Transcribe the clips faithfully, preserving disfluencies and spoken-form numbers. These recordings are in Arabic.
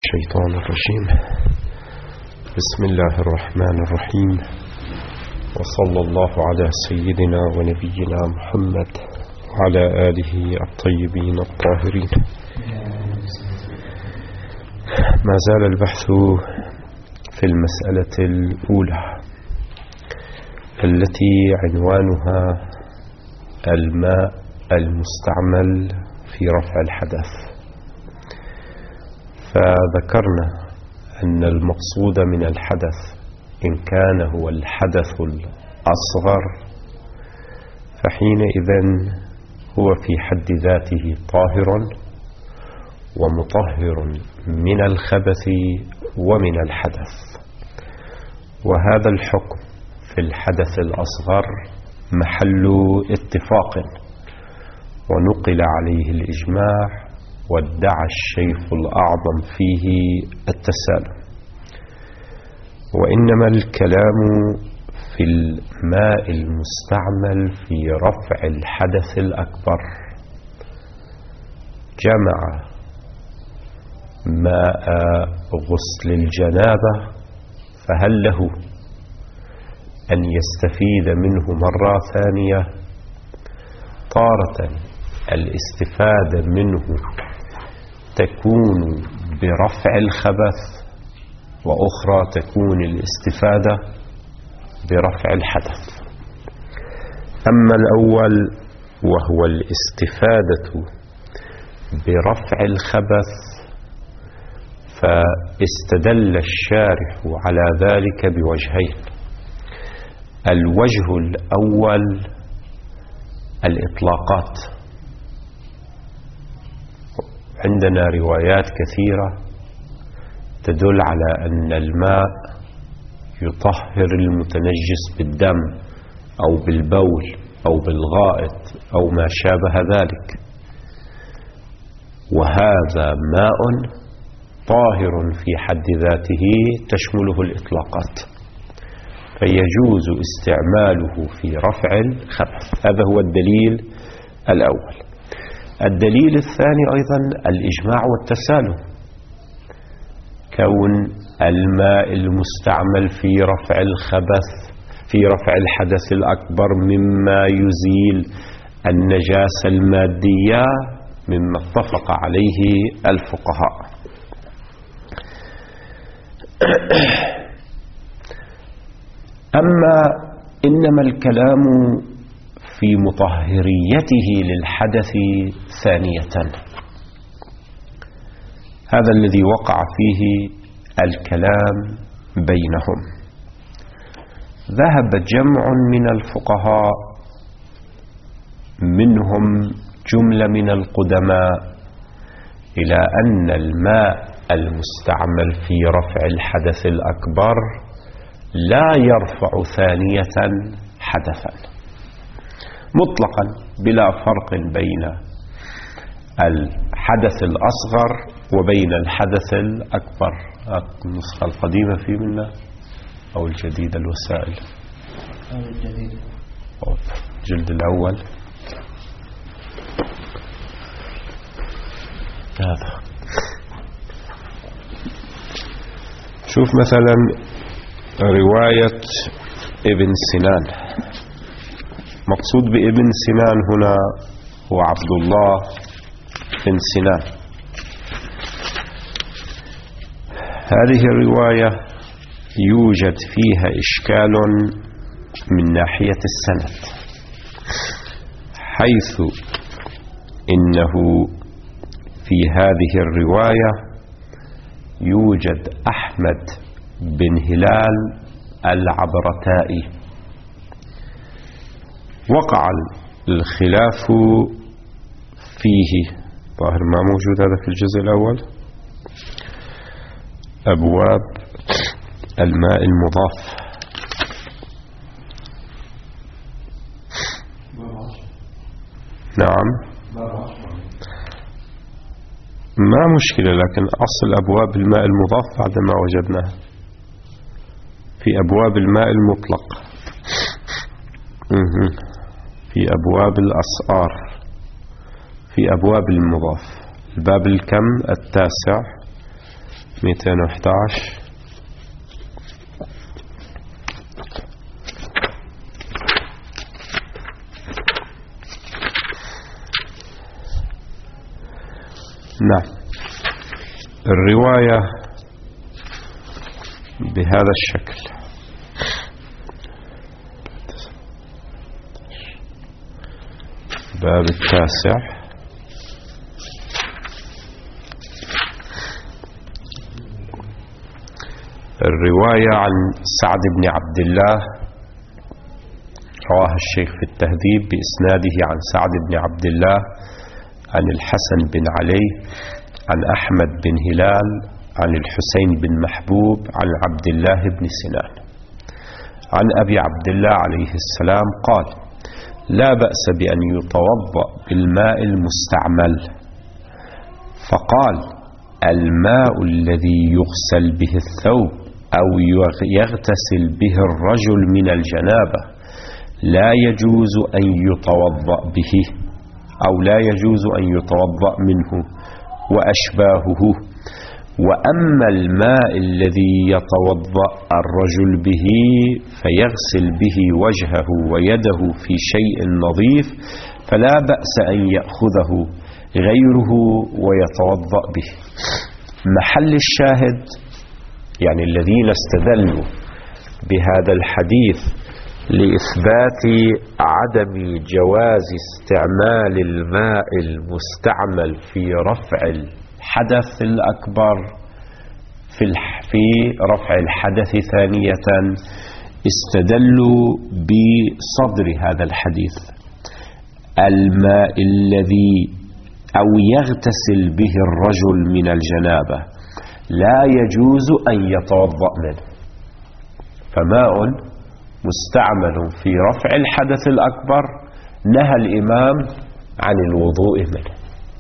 الشيطان الرجيم. بسم الله الرحمن الرحيم، وصلى الله على سيدنا ونبينا محمد وعلى آله الطيبين الطاهرين. ما زال البحث في المسألة الأولى التي عنوانها الماء المستعمل في رفع الحدث. فذكرنا أن المقصود من الحدث إن كان هو الحدث الأصغر فحينئذ هو في حد ذاته طاهر ومطهر من الخبث ومن الحدث، وهذا الحكم في الحدث الأصغر محل اتفاق ونقل عليه الإجماع، وادعى الشيخ الأعظم فيه التسالم. وإنما الكلام في الماء المستعمل في رفع الحدث الأكبر، جمع ماء غسل الجنابة فهل له أن يستفيد منه مرة ثانية؟ تارة الاستفادة منه تكون برفع الخبث، وأخرى تكون الاستفادة برفع الحدث. أما الأول وهو الاستفادة برفع الخبث فاستدل الشارح على ذلك بوجهين. الوجه الأول الإطلاقات. عندنا روايات كثيرة تدل على أن الماء يطهر المتنجس بالدم أو بالبول أو بالغائط أو ما شابه ذلك، وهذا ماء طاهر في حد ذاته تشمله الإطلاقات، فيجوز استعماله في رفع الخبث. هذا هو الدليل الأول. الدليل الثاني أيضا الإجماع والتسالم، كون الماء المستعمل في رفع الخبث في رفع الحدث الأكبر مما يزيل النجاسة المادية مما اتفق عليه الفقهاء. أما إنما الكلام في مطهريته للحدث ثانية، هذا الذي وقع فيه الكلام بينهم. ذهب جمع من الفقهاء منهم جملة من القدماء إلى أن الماء المستعمل في رفع الحدث الأكبر لا يرفع ثانية حدثا مطلقا، بلا فرق بين الحدث الأصغر وبين الحدث الأكبر. النسخة القديمة في منا أو الجديدة؟ الوسائل أو الجديد الجلد الأول. هذا شوف مثلا رواية ابن سنان. مقصود بابن سنان هنا هو عبد الله بن سنان. هذه الرواية يوجد فيها إشكال من ناحية السند، حيث إنه في هذه الرواية يوجد أحمد بن هلال العبرتائي. وقع الخلاف فيه، ظاهر ما موجود هذا في الجزء الأول، أبواب الماء المضاف. نعم ما مشكلة، لكن أصل أبواب الماء المضاف بعد ما وجدناه في أبواب الماء المطلق، في أبواب الأسعار، في أبواب المضاف. الباب الكم التاسع مئتين وأحد عشر. نعم، الرواية بهذا الشكل: باب التاسع. الرواية عن سعد بن عبد الله، رواها الشيخ في التهذيب بإسناده عن سعد بن عبد الله عن الحسن بن علي عن أحمد بن هلال عن الحسين بن محبوب عن عبد الله بن سنان عن أبي عبد الله عليه السلام قال: لا بأس بأن يتوضأ بالماء المستعمل. فقال: الماء الذي يغسل به الثوب أو يغتسل به الرجل من الجنابة لا يجوز أن يتوضأ به، أو لا يجوز أن يتوضأ منه وأشباهه. وأما الماء الذي يتوضأ الرجل به فيغسل به وجهه ويده في شيء نظيف فلا بأس أن يأخذه غيره ويتوضأ به. محل الشاهد يعني الذين استدلوا بهذا الحديث لإثبات عدم جواز استعمال الماء المستعمل في رفع الحدث الأكبر في رفع الحدث ثانية، استدلوا بصدر هذا الحديث: الماء الذي أو يغتسل به الرجل من الجنابة لا يجوز أن يتوضأ منه. فماء مستعمل في رفع الحدث الأكبر نهى الإمام عن الوضوء منه.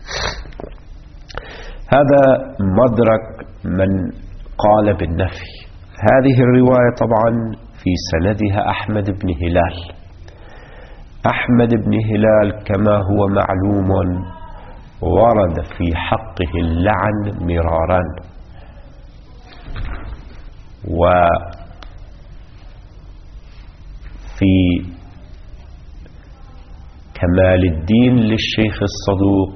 هذا مدرك من قال بالنفي. هذه الرواية طبعا في سندها أحمد بن هلال. أحمد بن هلال كما هو معلوم ورد في حقه اللعن مرارا، وفي كمال الدين للشيخ الصدوق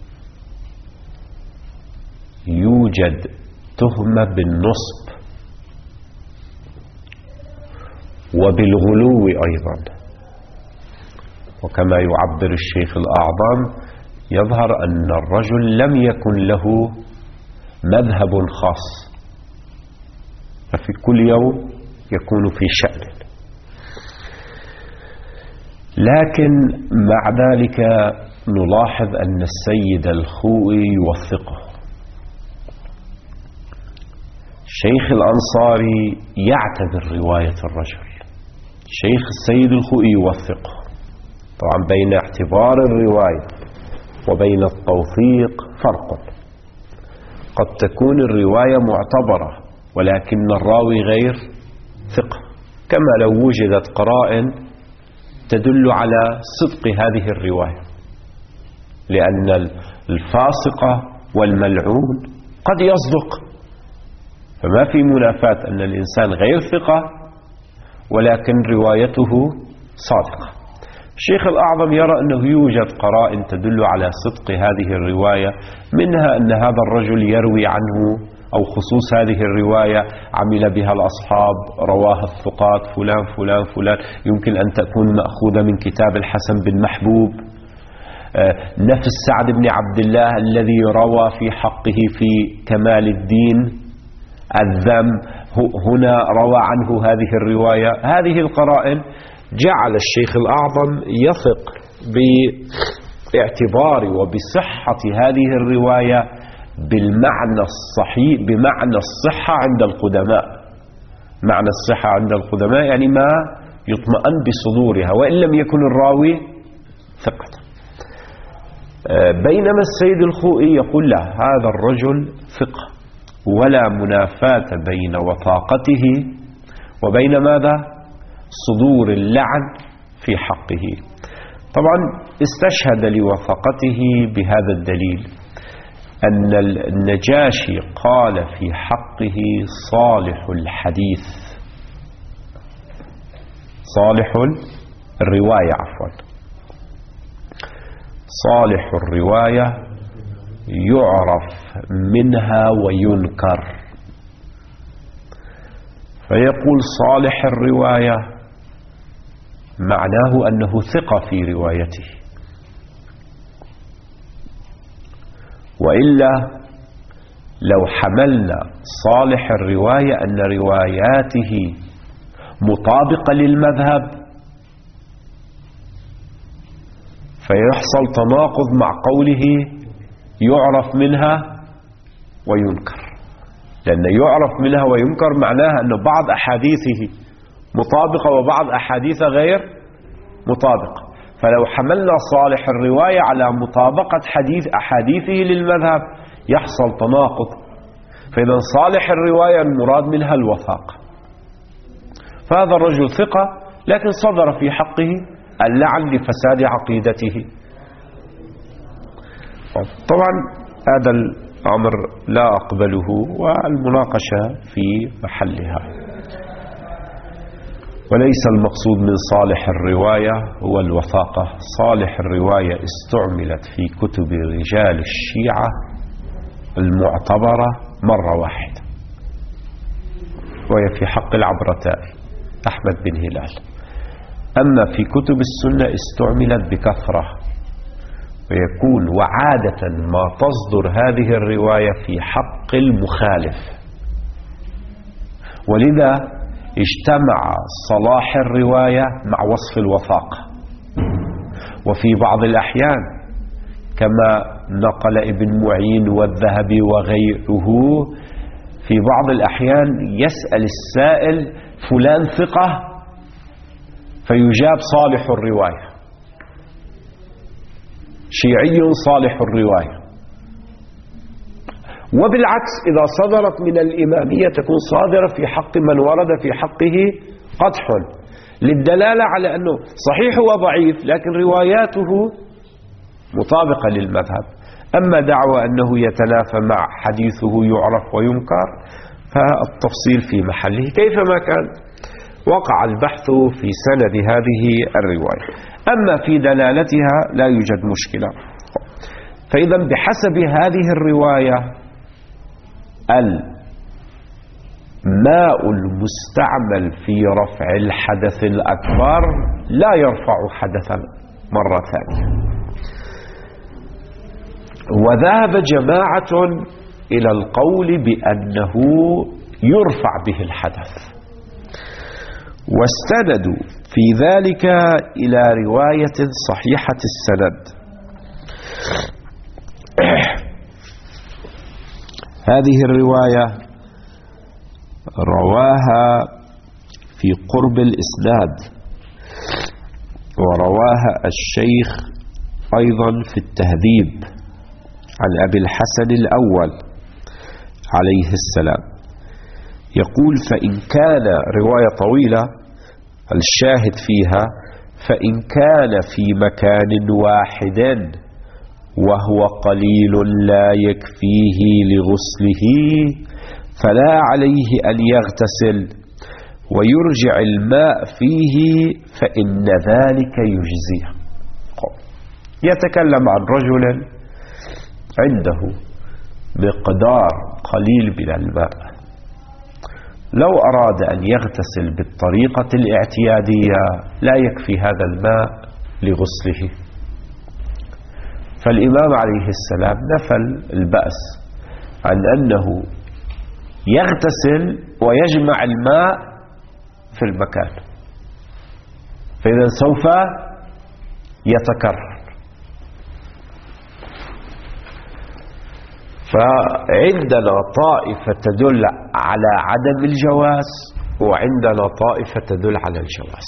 يوجد تهمة بالنصب وبالغلو أيضا. وكما يعبر الشيخ الأعظم يظهر أن الرجل لم يكن له مذهب خاص، ففي كل يوم يكون في شأن. لكن مع ذلك نلاحظ أن السيد الخوئي يوثقه. شيخ الأنصاري يعتبر رواية الرجل، شيخ السيد الخوئي يوثقه. طبعا بين اعتبار الرواية وبين التوثيق فرق. قد تكون الرواية معتبرة ولكن الراوي غير ثقة، كما لو وجدت قرائن تدل على صدق هذه الرواية، لأن الفاسقة والملعون قد يصدق، فما في منافاة أن الإنسان غير ثقة ولكن روايته صادقة. الشيخ الأعظم يرى أنه يوجد قرائن تدل على صدق هذه الرواية، منها أن هذا الرجل يروي عنه أو خصوص هذه الرواية عمل بها الأصحاب، رواها الثقات فلان فلان فلان، يمكن أن تكون مأخوذة من كتاب الحسن بن محبوب. نفس سعد بن عبد الله الذي روى في حقه في كمال الدين الذم هنا روى عنه هذه الرواية. هذه القرائن جعل الشيخ الأعظم يثق باعتبار وبصحة هذه الرواية بالمعنى الصحيح، بمعنى الصحة عند القدماء. معنى الصحة عند القدماء يعني ما يطمئن بصدورها وإن لم يكن الراوي ثقة. بينما السيد الخوئي يقول لا، هذا الرجل ثقة ولا منافاة بين وثاقته وبين ماذا؟ صدور اللعن في حقه. طبعا استشهد لوثاقته بهذا الدليل: أن النجاشي قال في حقه صالح الحديث، صالح الرواية عفوا، صالح الرواية يعرف منها وينكر، فيقول صالح الرواية معناه أنه ثقة في روايته، وإلا لو حملنا صالح الرواية أن رواياته مطابقة للمذهب فيحصل تناقض مع قوله يعرف منها وينكر، لأن يعرف منها وينكر معناها أن بعض أحاديثه مطابقة وبعض أحاديثه غير مطابقة، فلو حملنا صالح الرواية على مطابقة حديث أحاديثه للمذهب يحصل تناقض، فإذا صالح الرواية المراد منها الوثاقة. فهذا الرجل ثقة لكن صدر في حقه اللعن لفساد عقيدته. طبعا هذا الأمر لا أقبله والمناقشة في محلها، وليس المقصود من صالح الرواية هو الوثاقة. صالح الرواية استعملت في كتب رجال الشيعة المعتبرة مرة واحدة، وهي في حق العبرتائي أحمد بن هلال. أما في كتب السنة استعملت بكثرة، ويكون وعادة ما تصدر هذه الرواية في حق المخالف، ولذا اجتمع صلاح الرواية مع وصف الوثاقة. وفي بعض الأحيان كما نقل ابن معين والذهبي وغيره، في بعض الأحيان يسأل السائل فلان ثقة فيجاب صالح الرواية، شيعي صالح الرواية. وبالعكس إذا صدرت من الإمامية تكون صادرة في حق من ورد في حقه قدح، للدلالة على أنه صحيح وضعيف لكن رواياته مطابقة للمذهب. أما دعوى أنه يتنافى مع حديثه يعرف وينكر فالتفصيل في محله كيفما كان. وقع البحث في سند هذه الرواية، أما في دلالتها لا يوجد مشكلة. فإذا بحسب هذه الرواية الماء المستعمل في رفع الحدث الأكبر لا يرفع حدثا مرة ثانية. وذهب جماعة إلى القول بأنه يرفع به الحدث، واستندوا في ذلك إلى رواية صحيحة السند. هذه الرواية رواها في قرب الإسناد، ورواها الشيخ أيضا في التهذيب عن أبي الحسن الأول عليه السلام. يقول فإن كان رواية طويلة الشاهد فيها فإن كان في مكان واحد وهو قليل لا يكفيه لغسله فلا عليه أن يغتسل ويرجع الماء فيه فإن ذلك يجزيه. يتكلم عن رجل عنده مقدار قليل من الماء، لو أراد أن يغتسل بالطريقة الاعتيادية لا يكفي هذا الماء لغسله، فالإمام عليه السلام نفى البأس عن أنه يغتسل ويجمع الماء في المكان، فإذا سوف يتكرر. فعندنا طائفة تدل على عدم الجواز وعندنا طائفة تدل على الجواز.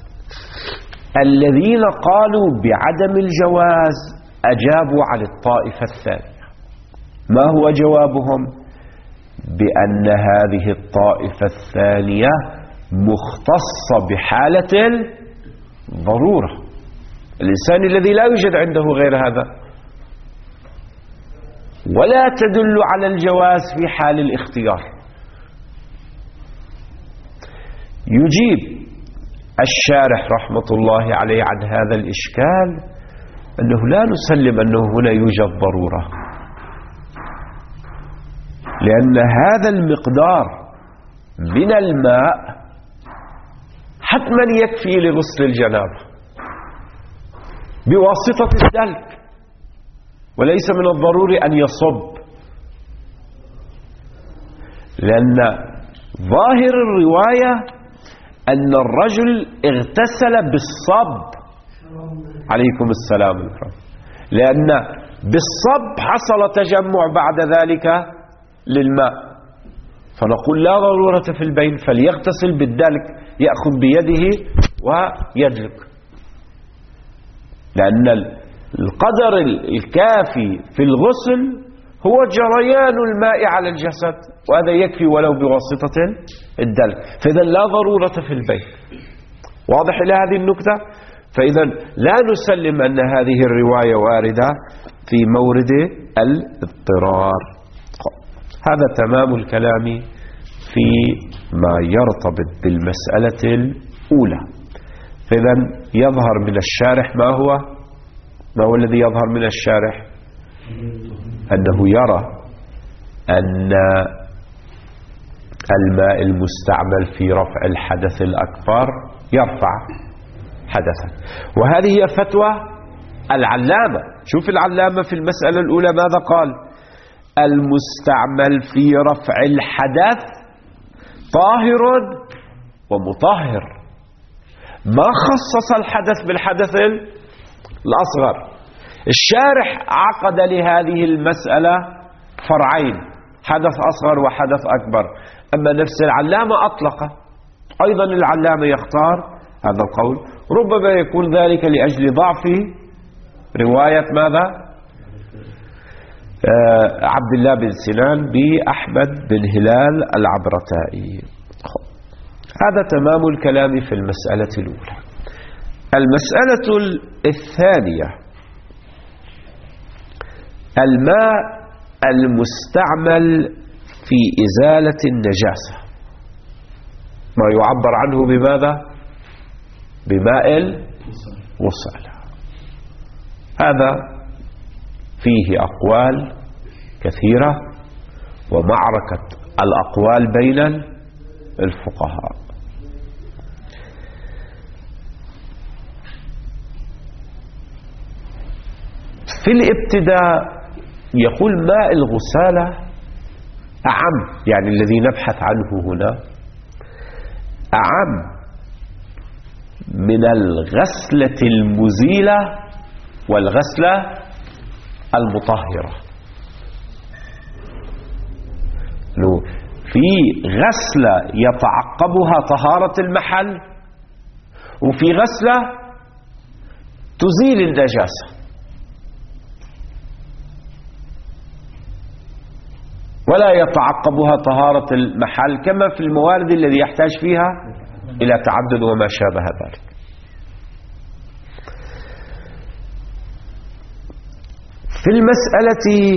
الذين قالوا بعدم الجواز أجابوا على الطائفة الثانية. ما هو جوابهم؟ بأن هذه الطائفة الثانية مختصة بحالة الضرورة، الإنسان الذي لا يوجد عنده غير هذا ولا تدل على الجواز في حال الاختيار. يجيب الشارح رحمة الله عليه عن هذا الإشكال أنه لا نسلم أنه هنا يوجد ضرورة، لأن هذا المقدار من الماء حتما يكفي لغسل الجنابة بواسطة الدلك، وليس من الضروري أن يصب، لأن ظاهر الرواية أن الرجل اغتسل بالصب. عليكم السلام الكرام. لأن بالصب حصل تجمع بعد ذلك للماء، فنقول لا ضرورة في البين، فليغتسل بالدلك، يأخذ بيده ويدلك، لأن القدر الكافي في الغسل هو جريان الماء على الجسد، وهذا يكفي ولو بواسطة الدلك، فإذا لا ضرورة في البين. واضح إلى هذه النكتة؟ فإذا لا نسلم أن هذه الرواية واردة في مورد الاضطرار. هذا تمام الكلام في ما يرتبط بالمسألة الأولى. إذا يظهر من الشارح ما هو ما هو الذي يظهر من الشارح؟ أنه يرى أن الماء المستعمل في رفع الحدث الأكبر يرفع حدثا، وهذه هي فتوى العلامة. شوف العلامة في المسألة الأولى ماذا قال؟ المستعمل في رفع الحدث طاهر ومطهر، ما خصص الحدث بالحدث الأصغر. الشارح عقد لهذه المسألة فرعين، حدث أصغر وحدث أكبر، أما نفس العلامة أطلق. أيضا العلامة يختار هذا القول، ربما يكون ذلك لأجل ضعف رواية ماذا؟ آه عبد الله بن سنان بأحمد بن هلال العبرتائي. هذا تمام الكلام في المسألة الأولى. المسألة الثانية، الماء المستعمل في إزالة النجاسة، ما يعبر عنه بماذا؟ بماء الوصال. هذا فيه أقوال كثيرة ومعركة الأقوال بين الفقهاء. في الابتداء يقول ماء الغسالة أعم، يعني الذي نبحث عنه هنا أعم من الغسلة المزيلة والغسلة المطهرة. في غسلة يتعقبها طهارة المحل، وفي غسلة تزيل النجاسة ولا يتعقبها طهارة المحل، كما في الموارد الذي يحتاج فيها إلى تعدد وما شابه ذلك. في المسألة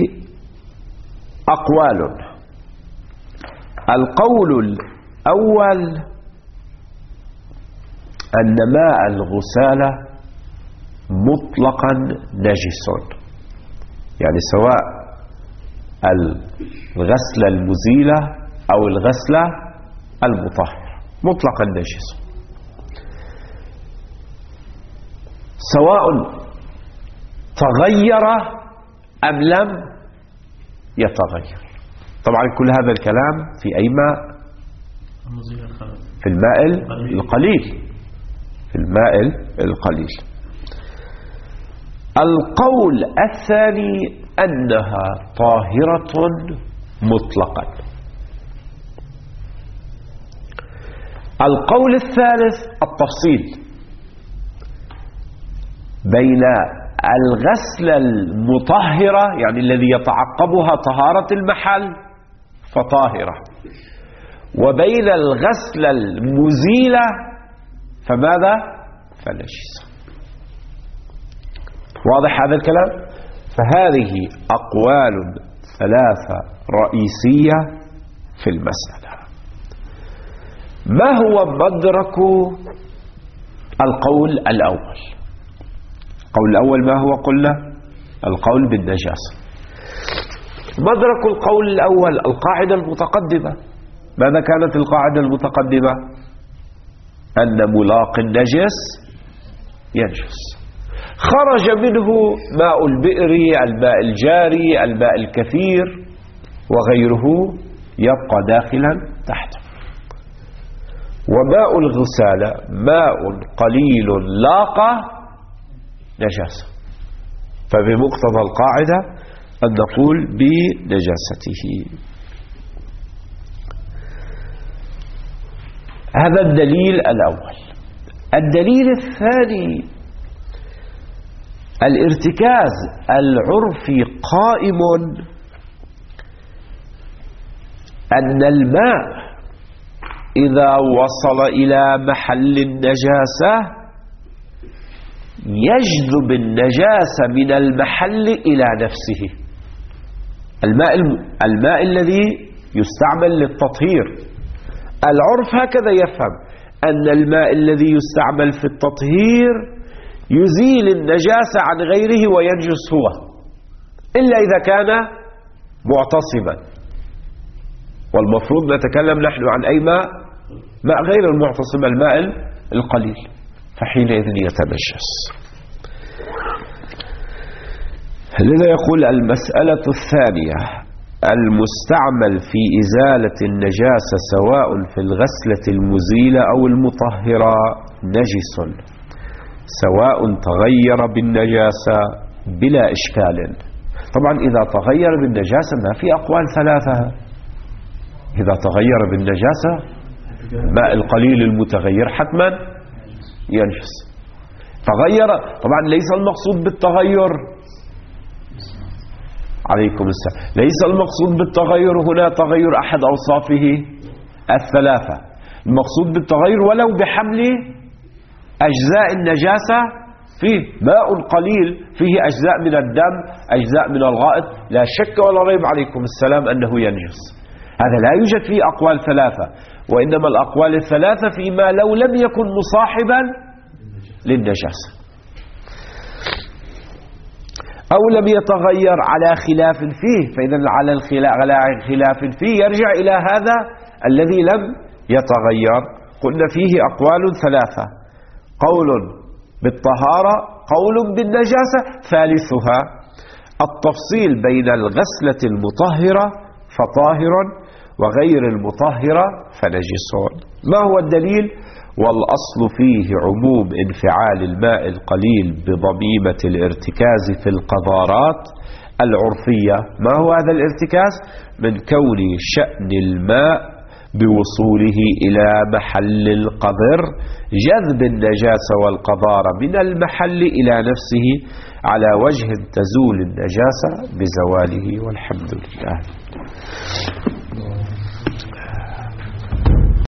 أقوال. القول الأول أن ماء الغسالة مطلقا نجس، يعني سواء الغسلة المزيلة أو الغسلة المطهرة مطلقا نجس، سواء تغير أم لم يتغير. طبعا كل هذا الكلام في أي ماء؟ في الماء القليل، في الماء القليل. القول الثاني أنها طاهرة مطلقا. القول الثالث التفصيل بين الغسلة المطهرة، يعني الذي يتعقبها طهارة المحل فطاهرة، وبين الغسلة المزيلة فماذا؟ فنجسة. واضح هذا الكلام؟ فهذه أقوال ثلاثة رئيسية في المسألة. ما هو مدرك القول الأول؟ القول الأول ما هو؟ قلنا القول بالنجاسة. مدرك القول الأول القاعدة المتقدمة. ماذا كانت القاعدة المتقدمة؟ أن ملاق النجس ينجس. خرج منه ماء البئر، الماء الجاري، الماء الكثير وغيره يبقى داخلا تحته. وماء الغسالة ماء قليل لاق نجاسة، فبمقتضى القاعدة أن نقول بنجاسته. هذا الدليل الأول. الدليل الثاني الارتكاز العرفي قائم أن الماء إذا وصل إلى محل النجاسة يجذب النجاسة من المحل إلى نفسه. الماء, الماء الذي يستعمل للتطهير، العرف هكذا يفهم أن الماء الذي يستعمل في التطهير يزيل النجاسة عن غيره وينجس هو، إلا إذا كان معتصما. والمفروض نتكلم نحن عن أي ماء؟ ماء غير المعتصم، الماء القليل، فحينئذ يتنجس. لذا يقول المسألة الثانية المستعمل في إزالة النجاسة سواء في الغسلة المزيلة أو المطهرة نجس سواء تغير بالنجاسة بلا إشكال. طبعا إذا تغير بالنجاسة ما في أقوال ثلاثة. إذا تغير بالنجاسة ماء القليل المتغير حتما ينجس. تغير، طبعا ليس المقصود بالتغير، عليكم السلام، ليس المقصود بالتغير هنا تغير أحد أوصافه الثلاثة. المقصود بالتغير ولو بحمل أجزاء النجاسة فيه. ماء قليل فيه أجزاء من الدم، أجزاء من الغائط، لا شك ولا ريب عليكم السلام أنه ينجس. هذا لا يوجد فيه أقوال ثلاثة، وإنما الأقوال الثلاثة فيما لو لم يكن مصاحبا للنجاسة أو لم يتغير على خلاف فيه. فإذا على خلاف فيه يرجع إلى هذا الذي لم يتغير. قلنا فيه أقوال ثلاثة: قول بالطهارة، قول بالنجاسة، ثالثها التفصيل بين الغسلة المطهرة فطاهر وغير المطهرة فنجس. ما هو الدليل؟ والأصل فيه عموم انفعال الماء القليل بضميمة الارتكاز في القذارات العرفية. ما هو هذا الارتكاز؟ من كون شأن الماء بوصوله إلى محل القذر جذب النجاسة والقذارة من المحل إلى نفسه على وجه تزول النجاسة بزواله، والحمد لله.